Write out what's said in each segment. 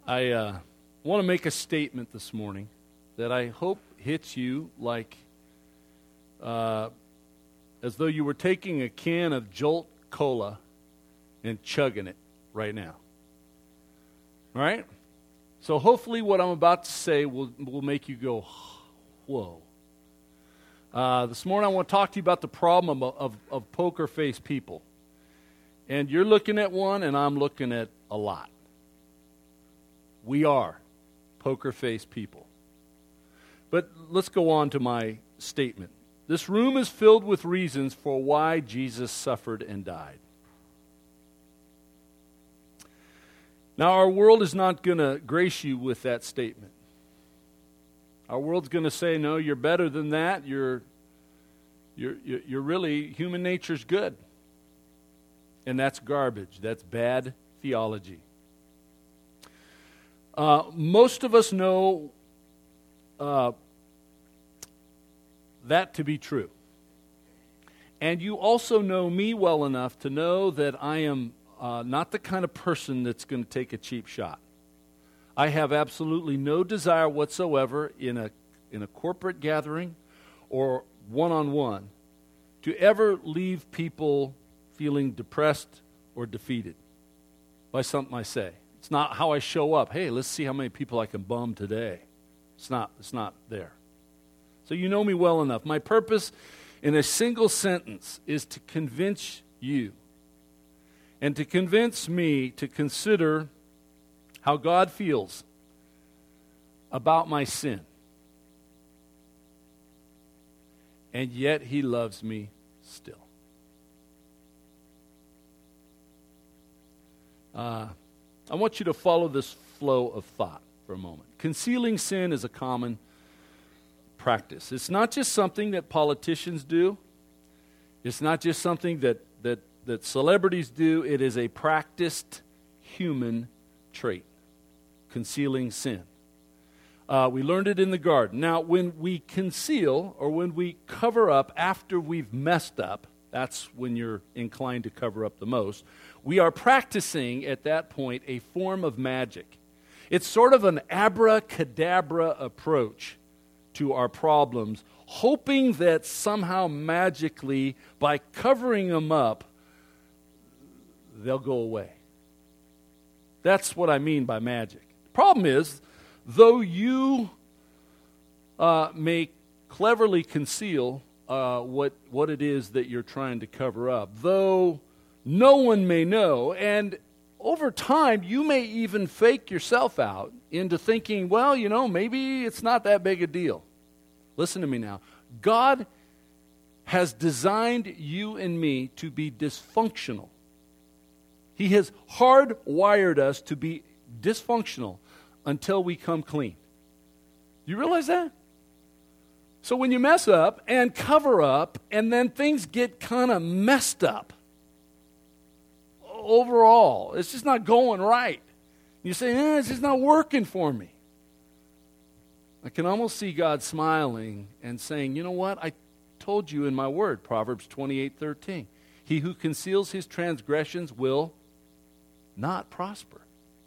I want to make a statement this morning that I hope hits you like as though you were taking a can of Jolt Cola and chugging it right now. All right? So hopefully what I'm about to say will make you go, whoa. This morning I want to talk to you about the problem of poker face people. And you're looking at one and I'm looking at a lot. We are poker face people. But let's go on to my statement. This room is filled with reasons for why Jesus suffered and died. Now, our world is not going to grace you with that statement. Our world's going to say, no, you're better than that. You're really, human nature's good. And that's garbage. That's bad theology. Most of us know that to be true. And you also know me well enough to know that I am not the kind of person that's going to take a cheap shot. I have absolutely no desire whatsoever in a corporate gathering or one-on-one to ever leave people feeling depressed or defeated by something I say. It's not how I show up. Hey, let's see how many people I can bum today. It's not there. So you know me well enough. My purpose in a single sentence is to convince you and to convince me to consider how God feels about my sin. And yet He loves me still. I want you to follow this flow of thought for a moment. Concealing sin is a common practice. It's not just something that politicians do. It's not just something that celebrities do. It is a practiced human trait. Concealing sin. We learned it in the garden. Now, when we conceal or when we cover up after we've messed up, that's when you're inclined to cover up the most. We are practicing at that point a form of magic. It's sort of an abracadabra approach to our problems, hoping that somehow magically, by covering them up, they'll go away. That's what I mean by magic. The problem is, though you may cleverly conceal what it is that you're trying to cover up, though no one may know, and over time you may even fake yourself out into thinking, well, maybe it's not that big a deal. Listen to me now. God has designed you and me to be dysfunctional. He has hardwired us to be dysfunctional until we come clean. You realize that? So when you mess up and cover up and then things get kind of messed up, overall, it's just not going right. You say, it's just not working for me. I can almost see God smiling and saying, you know what? I told you in my word, Proverbs 28:13. He who conceals his transgressions will not prosper.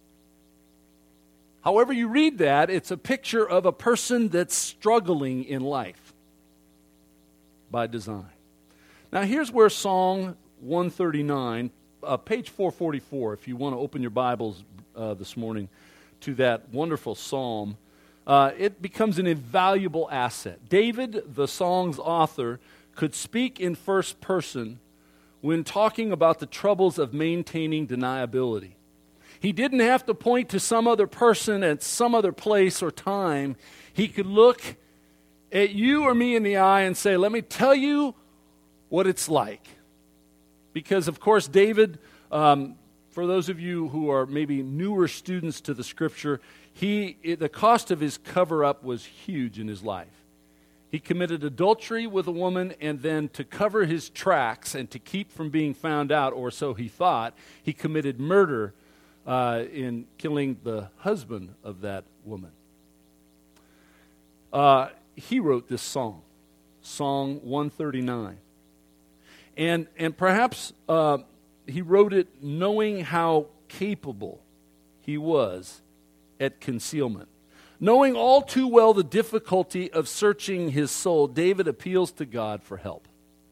However you read that, it's a picture of a person that's struggling in life by design. Now here's where Song 139, page 444, if you want to open your Bibles this morning to that wonderful psalm, it becomes an invaluable asset. David, the song's author, could speak in first person when talking about the troubles of maintaining deniability. He didn't have to point to some other person at some other place or time. He could look at you or me in the eye and say, let me tell you what it's like. Because, of course, David, for those of you who are maybe newer students to the Scripture, the cost of his cover-up was huge in his life. He committed adultery with a woman, and then to cover his tracks and to keep from being found out, or so he thought, he committed murder in killing the husband of that woman. He wrote this song, Song 139. And perhaps he wrote it knowing how capable he was at concealment. Knowing all too well the difficulty of searching his soul, David appeals to God for help.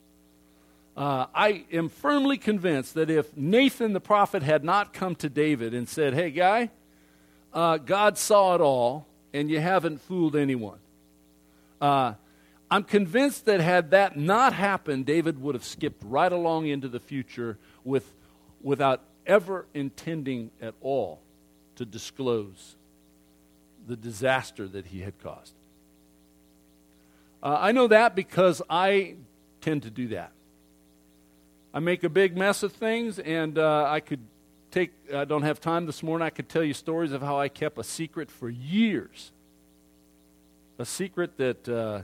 I am firmly convinced that if Nathan the prophet had not come to David and said, hey guy, God saw it all and you haven't fooled anyone. I'm convinced that had that not happened, David would have skipped right along into the future without ever intending at all to disclose the disaster that he had caused. I know that because I tend to do that. I make a big mess of things, and I don't have time this morning, I could tell you stories of how I kept a secret for years. A secret that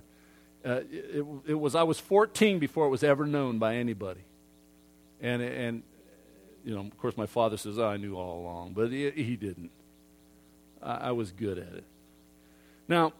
I was 14 before it was ever known by anybody. And you know, of course my father says, I knew all along, but he didn't. I was good at it. Now,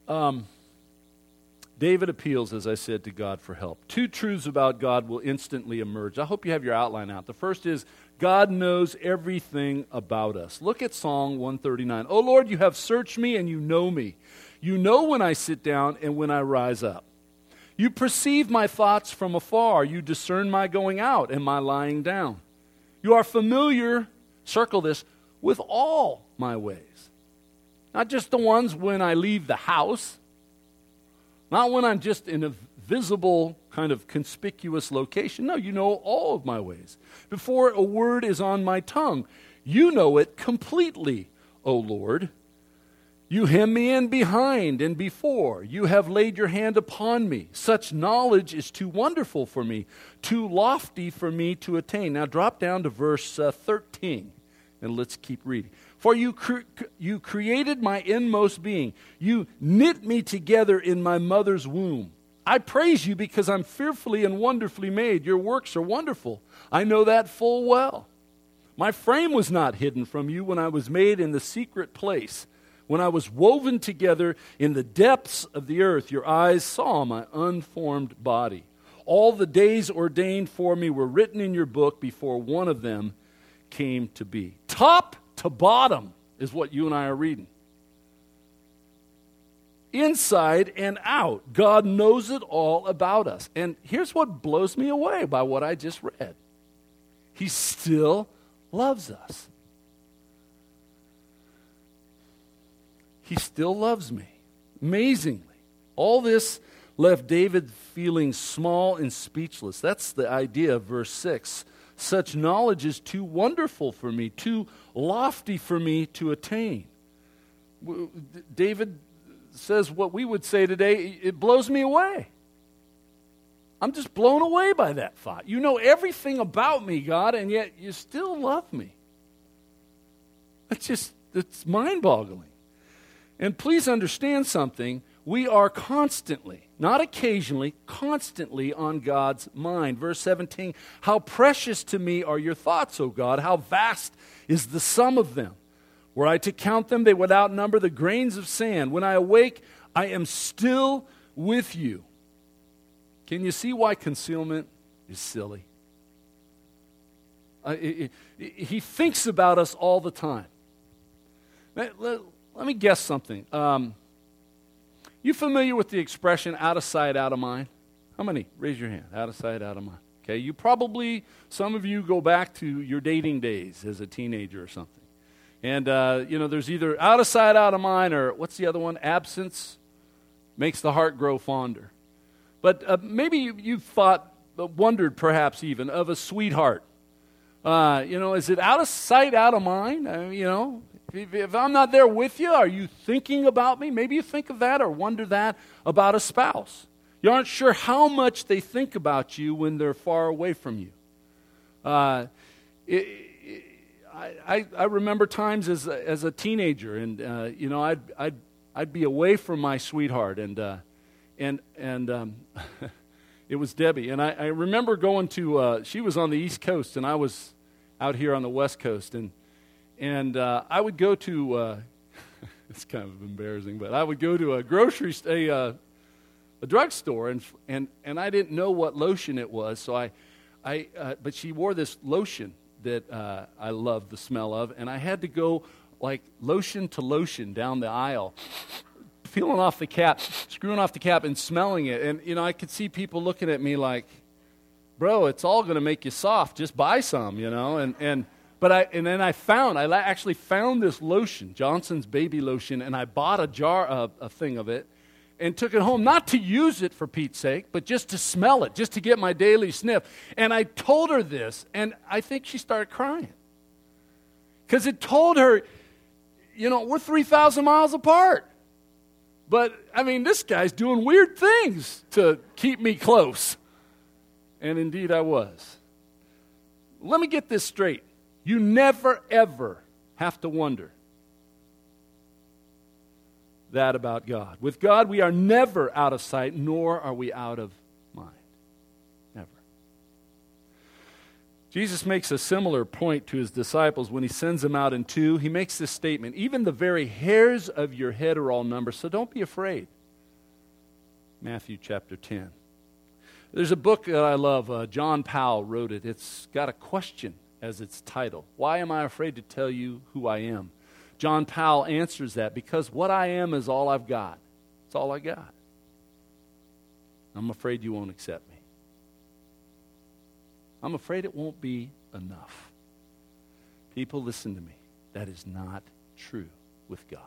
David appeals, as I said, to God for help. Two truths about God will instantly emerge. I hope you have your outline out. The first is, God knows everything about us. Look at Psalm 139. Oh Lord, you have searched me and you know me. You know when I sit down and when I rise up. You perceive my thoughts from afar. You discern my going out and my lying down. You are familiar, circle this, with all my ways. Not just the ones when I leave the house. Not when I'm just in a visible, kind of conspicuous location. No, you know all of my ways. Before a word is on my tongue, you know it completely, O Lord. You hem me in behind and before. You have laid your hand upon me. Such knowledge is too wonderful for me, too lofty for me to attain. Now drop down to verse 13, and let's keep reading. For you created my inmost being. You knit me together in my mother's womb. I praise you because I'm fearfully and wonderfully made. Your works are wonderful. I know that full well. My frame was not hidden from you when I was made in the secret place. When I was woven together in the depths of the earth, your eyes saw my unformed body. All the days ordained for me were written in your book before one of them came to be. Top to bottom is what you and I are reading. Inside and out, God knows it all about us. And here's what blows me away by what I just read. He still loves us. He still loves me. Amazingly. All this left David feeling small and speechless. That's the idea of verse 6. Such knowledge is too wonderful for me, too lofty for me to attain. David says what we would say today, it blows me away. I'm just blown away by that thought. You know everything about me, God, and yet you still love me. It's mind-boggling. And please understand something. We are constantly, not occasionally, constantly on God's mind. Verse 17, how precious to me are your thoughts, O God. How vast is the sum of them. Were I to count them, they would outnumber the grains of sand. When I awake, I am still with you. Can you see why concealment is silly? He thinks about us all the time. Let me guess something. You familiar with the expression, out of sight, out of mind? How many? Raise your hand. Out of sight, out of mind. Okay, you probably, some of you go back to your dating days as a teenager or something. And, there's either out of sight, out of mind, or what's the other one? Absence makes the heart grow fonder. But maybe you've wondered perhaps even, of a sweetheart. Is it out of sight, out of mind? If I'm not there with you, are you thinking about me? Maybe you think of that or wonder that about a spouse. You aren't sure how much they think about you when they're far away from you. I remember times as a teenager, and I'd be away from my sweetheart, and it was Debbie, and I remember going to. She was on the East Coast, and I was out here on the West Coast, and I would go to. It's kind of embarrassing, but I would go to a drugstore, and I didn't know what lotion it was, so but she wore this lotion that I loved the smell of, and I had to go like lotion to lotion down the aisle, peeling off the cap, screwing off the cap, and smelling it. And, I could see people looking at me like, bro, it's all going to make you soft. Just buy some, But I actually found this lotion, Johnson's baby lotion, and I bought a thing of it and took it home, not to use it for Pete's sake, but just to smell it, just to get my daily sniff. And I told her this, and I think she started crying. Because it told her, we're 3,000 miles apart. But, this guy's doing weird things to keep me close. And indeed I was. Let me get this straight. You never, ever have to wonder that about God. With God, we are never out of sight, nor are we out of mind. Never. Jesus makes a similar point to his disciples when he sends them out in two. He makes this statement, even the very hairs of your head are all numbered, so don't be afraid. Matthew chapter 10. There's a book that I love. John Powell wrote it. It's got a question as its title. Why am I afraid to tell you who I am? John Powell answers that because what I am is all I've got. It's all I got. I'm afraid you won't accept me. I'm afraid it won't be enough. People, listen to me. That is not true with God.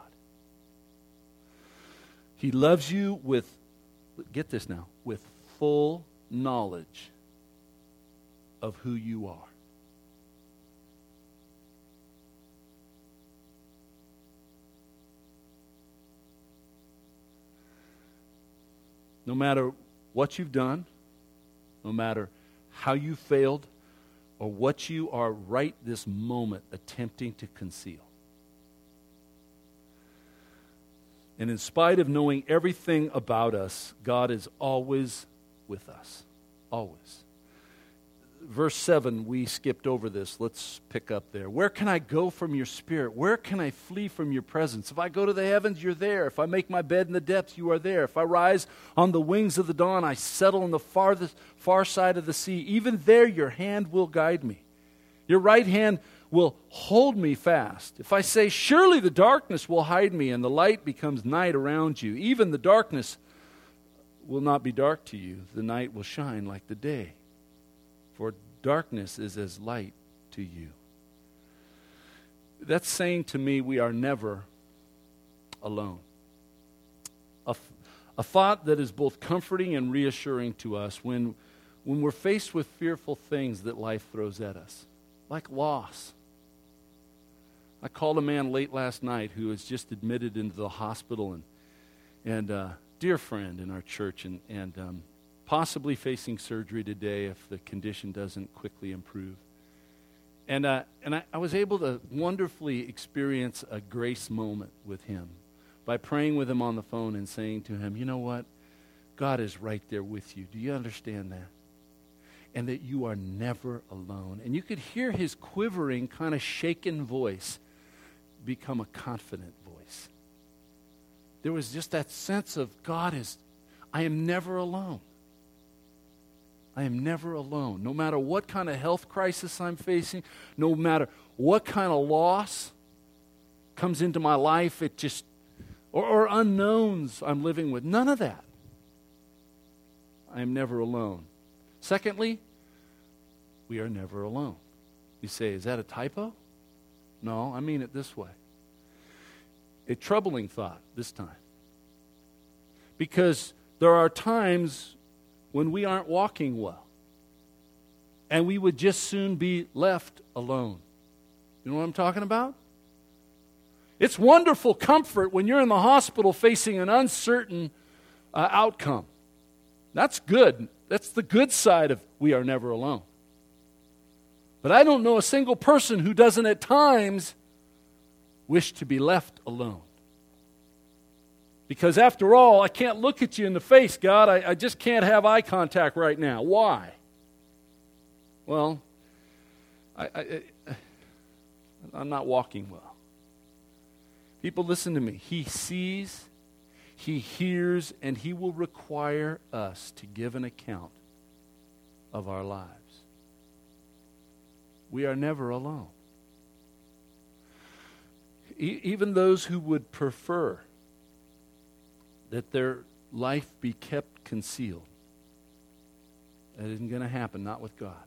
He loves you with, get this now, with full knowledge of who you are. No matter what you've done, no matter how you failed, or what you are right this moment attempting to conceal. And in spite of knowing everything about us, God is always with us. Always. Verse 7, we skipped over this. Let's pick up there. Where can I go from your spirit? Where can I flee from your presence? If I go to the heavens, you're there. If I make my bed in the depths, you are there. If I rise on the wings of the dawn, I settle on the far side of the sea. Even there, your hand will guide me. Your right hand will hold me fast. If I say, surely the darkness will hide me, and the light becomes night around you, even the darkness will not be dark to you. The night will shine like the day. For darkness is as light to you. That's saying to me we are never alone. A thought that is both comforting and reassuring to us when we're faced with fearful things that life throws at us, like loss. I called a man late last night who was just admitted into the hospital and a dear friend in our church and possibly facing surgery today if the condition doesn't quickly improve. And I was able to wonderfully experience a grace moment with him by praying with him on the phone and saying to him, you know what? God is right there with you. Do you understand that? And that you are never alone. And you could hear his quivering, kind of shaken voice become a confident voice. There was just that sense of I am never alone. I am never alone. No matter what kind of health crisis I'm facing, no matter what kind of loss comes into my life, or unknowns I'm living with, none of that. I am never alone. Secondly, we are never alone. You say, is that a typo? No, I mean it this way. A troubling thought this time. Because there are times when we aren't walking well. And we would just soon be left alone. You know what I'm talking about? It's wonderful comfort when you're in the hospital facing an uncertain outcome. That's good. That's the good side of we are never alone. But I don't know a single person who doesn't at times wish to be left alone. Because after all, I can't look at you in the face, God. I just can't have eye contact right now. Why? Well, I'm not walking well. People, listen to me. He sees, he hears, and he will require us to give an account of our lives. We are never alone. even those who would prefer that their life be kept concealed. That isn't going to happen, not with God.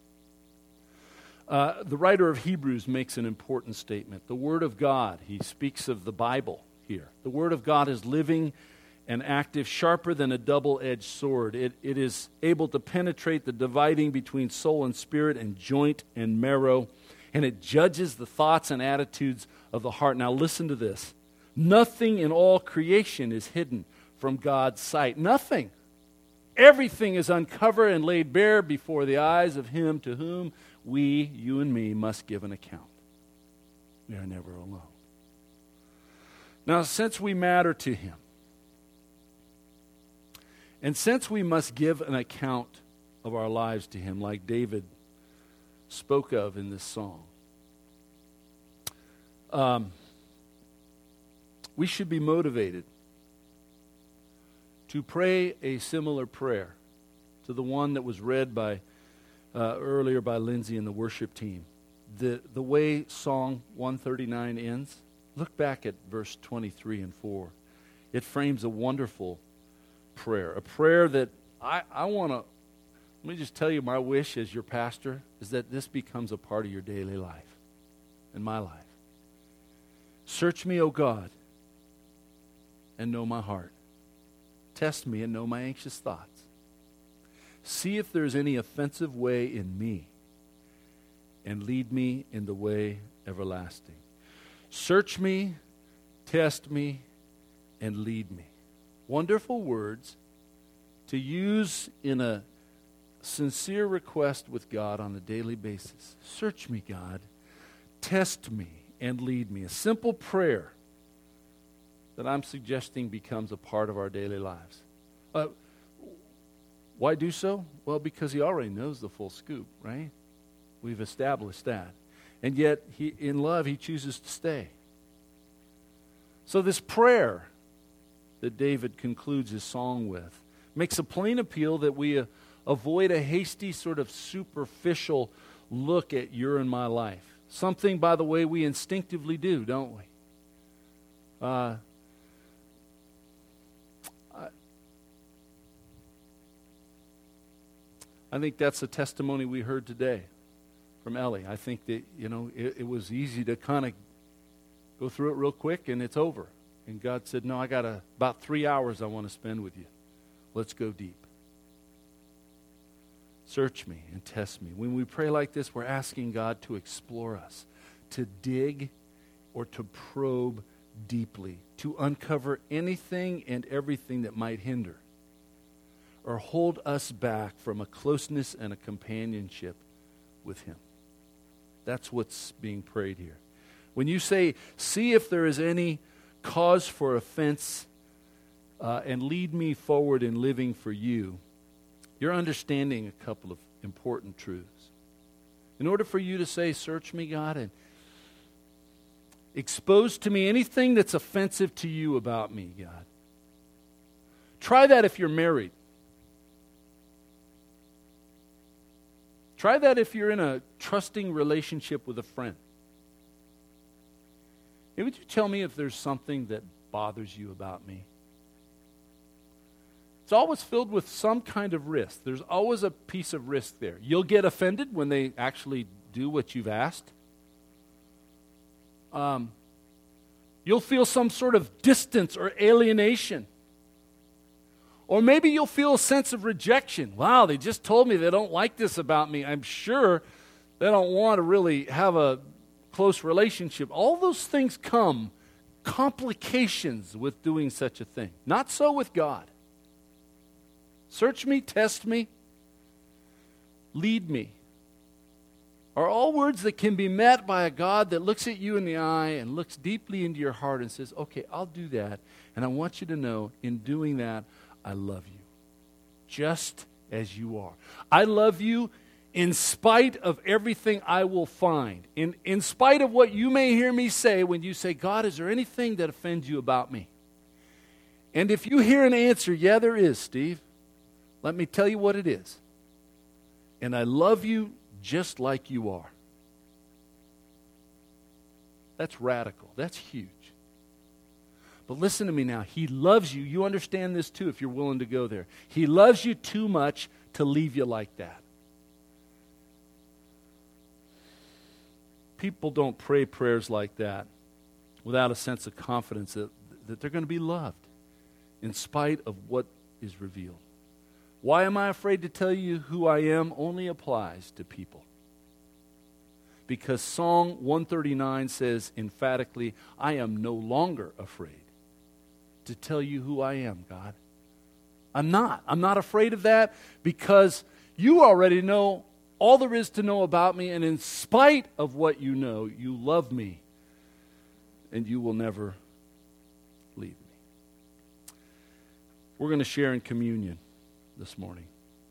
The writer of Hebrews makes an important statement. The Word of God, he speaks of the Bible here. The Word of God is living and active, sharper than a double-edged sword. It is able to penetrate the dividing between soul and spirit and joint and marrow, and it judges the thoughts and attitudes of the heart. Now listen to this. Nothing in all creation is hidden from God's sight. Nothing. Everything is uncovered and laid bare before the eyes of Him to whom we, you and me, must give an account. We are never alone. Now, since we matter to Him, and since we must give an account of our lives to Him, like David spoke of in this song, we should be motivated to pray a similar prayer to the one that was read by earlier by Lindsay and the worship team. The way Song 139 ends, look back at verse 23 and 4. It frames a wonderful prayer, a prayer that I want to, let me just tell you, my wish as your pastor is that this becomes a part of your daily life and my life. Search me, O God, and know my heart. Test me and know my anxious thoughts. See if there's any offensive way in me, and lead me in the way everlasting. Search me, test me, and lead me. Wonderful words to use in a sincere request with God on a daily basis. Search me, God. Test me and lead me. A simple prayer that I'm suggesting becomes a part of our daily lives. Why do so? Well, because He already knows the full scoop, right? We've established that. And yet, in love, He chooses to stay. So this prayer that David concludes his song with makes a plain appeal that we avoid a hasty, sort of superficial look at your and my life. Something, by the way, we instinctively do, don't we? I think that's a testimony we heard today from Ellie. I think that, it was easy to kind of go through it real quick and it's over. And God said, no, I got about 3 hours I want to spend with you. Let's go deep. Search me and test me. When we pray like this, we're asking God to explore us, to dig or to probe deeply, to uncover anything and everything that might hinder or hold us back from a closeness and a companionship with Him. That's what's being prayed here. When you say, see if there is any cause for offense and lead me forward in living for you, you're understanding a couple of important truths. In order for you to say, search me, God, and expose to me anything that's offensive to you about me, God. Try that if you're married. Try that if you're in a trusting relationship with a friend. Hey, would you tell me if there's something that bothers you about me? It's always filled with some kind of risk. There's always a piece of risk there. You'll get offended when they actually do what you've asked. You'll feel some sort of distance or alienation. Or maybe you'll feel a sense of rejection. Wow, they just told me they don't like this about me. I'm sure they don't want to really have a close relationship. All those things come, complications with doing such a thing. Not so with God. Search me, test me, lead me are all words that can be met by a God that looks at you in the eye and looks deeply into your heart and says, okay, I'll do that. And I want you to know, in doing that, I love you, just as you are. I love you in spite of everything I will find. In spite of what you may hear me say when you say, God, is there anything that offends you about me? And if you hear an answer, yeah, there is, Steve, let me tell you what it is. And I love you just like you are. That's radical. That's huge. But listen to me now. He loves you. You understand this too if you're willing to go there. He loves you too much to leave you like that. People don't pray prayers like that without a sense of confidence that they're going to be loved in spite of what is revealed. Why am I afraid to tell you who I am? Only applies to people. Because Psalm 139 says emphatically, I am no longer afraid to tell you who I am, God. I'm not. I'm not afraid of that because you already know all there is to know about me, and in spite of what you know, you love me, and you will never leave me. We're going to share in communion this morning.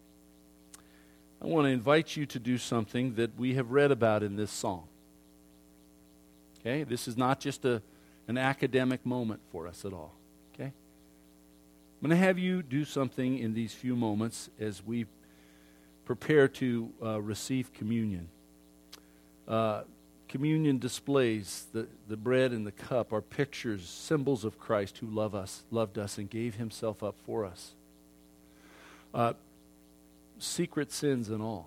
I want to invite you to do something that we have read about in this song. Okay? This is not just an academic moment for us at all. Okay? I'm going to have you do something in these few moments as we prepare to receive communion. Communion displays the bread and the cup are pictures, symbols of Christ who loved us and gave himself up for us. Secret sins and all.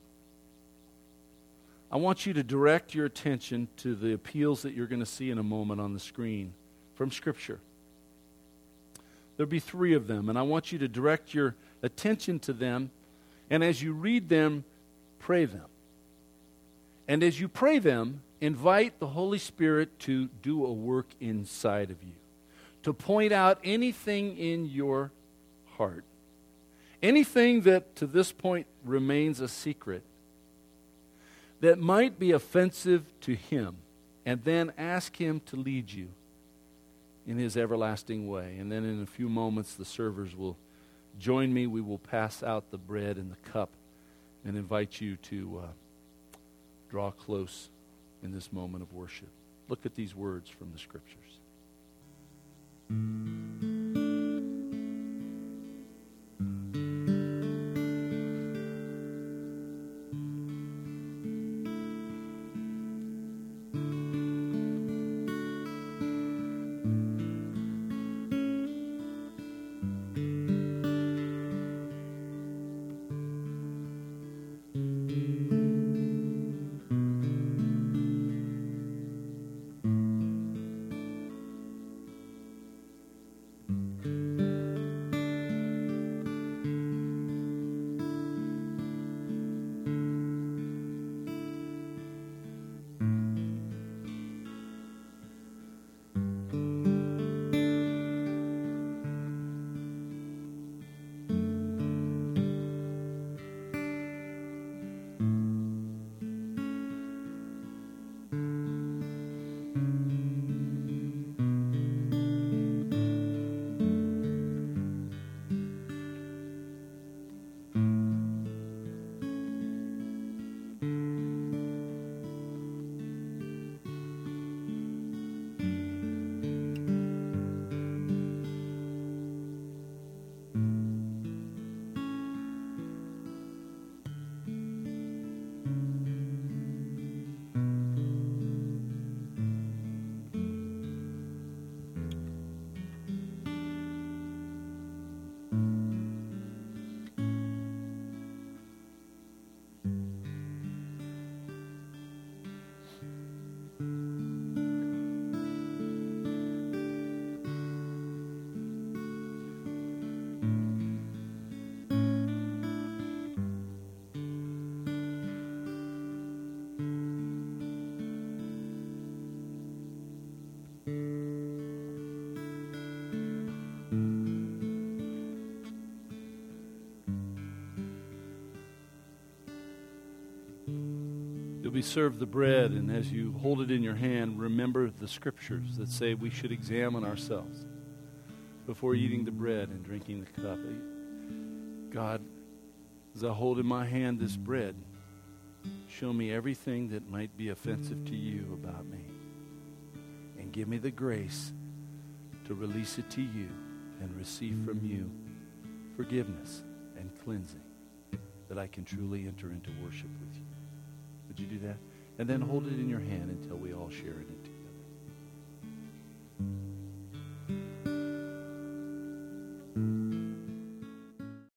I want you to direct your attention to the appeals that you're going to see in a moment on the screen from Scripture. There'll be 3 of them, and I want you to direct your attention to them, and as you read them, pray them. And as you pray them, invite the Holy Spirit to do a work inside of you, to point out anything in your heart, anything that to this point remains a secret that might be offensive to him, and then ask him to lead you in his everlasting way. And then in a few moments, the servers will join me. We will pass out the bread and the cup and invite you to draw close in this moment of worship. Look at these words from the Scriptures. Be served the bread, and as you hold it in your hand, remember the Scriptures that say we should examine ourselves before eating the bread and drinking the cup. God, as I hold in my hand this bread, show me everything that might be offensive to you about me, and give me the grace to release it to you and receive from you forgiveness and cleansing, that I can truly enter into worship with you. Would you do that? And then hold it in your hand until we all share in it together.